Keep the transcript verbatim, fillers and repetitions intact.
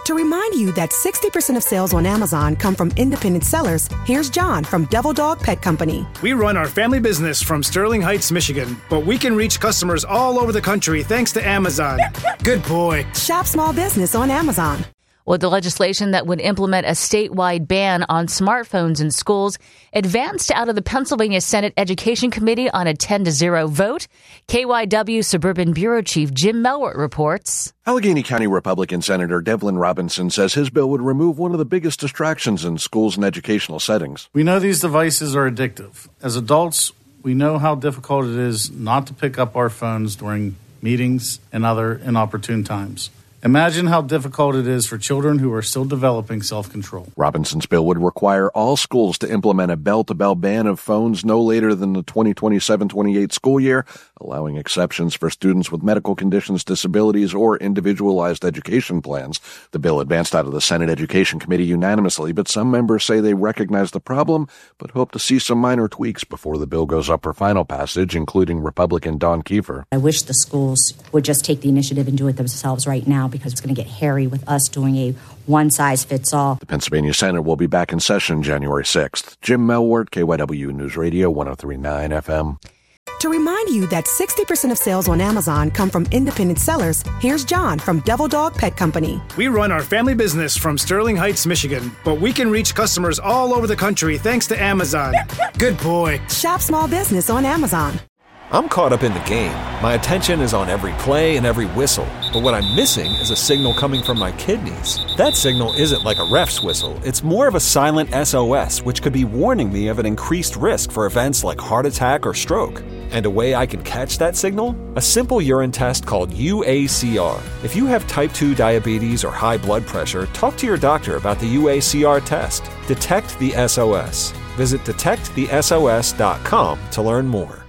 To remind you that sixty percent of sales on Amazon come from independent sellers, here's John from Devil Dog Pet Company. We run our family business from Sterling Heights, Michigan, but we can reach customers all over the country thanks to Amazon. Good boy. Shop small business on Amazon. Well, the legislation that would implement a statewide ban on smartphones in schools advanced out of the Pennsylvania Senate Education Committee on a ten to zero vote. K Y W Suburban Bureau Chief Jim Melwert reports. Allegheny County Republican Senator Devlin Robinson says his bill would remove one of the biggest distractions in schools and educational settings. We know these devices are addictive. As adults, we know how difficult it is not to pick up our phones during meetings and other inopportune times. Imagine how difficult it is for children who are still developing self-control. Robinson's bill would require all schools to implement a bell-to-bell ban of phones no later than the twenty twenty-seven twenty-eight school year, allowing exceptions for students with medical conditions, disabilities, or individualized education plans. The bill advanced out of the Senate Education Committee unanimously, but some members say they recognize the problem, but hope to see some minor tweaks before the bill goes up for final passage, including Republican Dawn Kiefer. I wish the schools would just take the initiative and do it themselves right now, because it's going to get hairy with us doing a one-size-fits-all. The Pennsylvania Senate will be back in session January sixth. Jim Melwert, K Y W News Radio, one oh three point nine F M. To remind you that sixty percent of sales on Amazon come from independent sellers, here's John from Devil Dog Pet Company. We run our family business from Sterling Heights, Michigan, but we can reach customers all over the country thanks to Amazon. Good boy. Shop small business on Amazon. I'm caught up in the game. My attention is on every play and every whistle. But what I'm missing is a signal coming from my kidneys. That signal isn't like a ref's whistle. It's more of a silent S O S, which could be warning me of an increased risk for events like heart attack or stroke. And a way I can catch that signal? A simple urine test called U A C R. If you have type two diabetes or high blood pressure, talk to your doctor about the U A C R test. Detect the S O S. Visit detect the S O S dot com to learn more.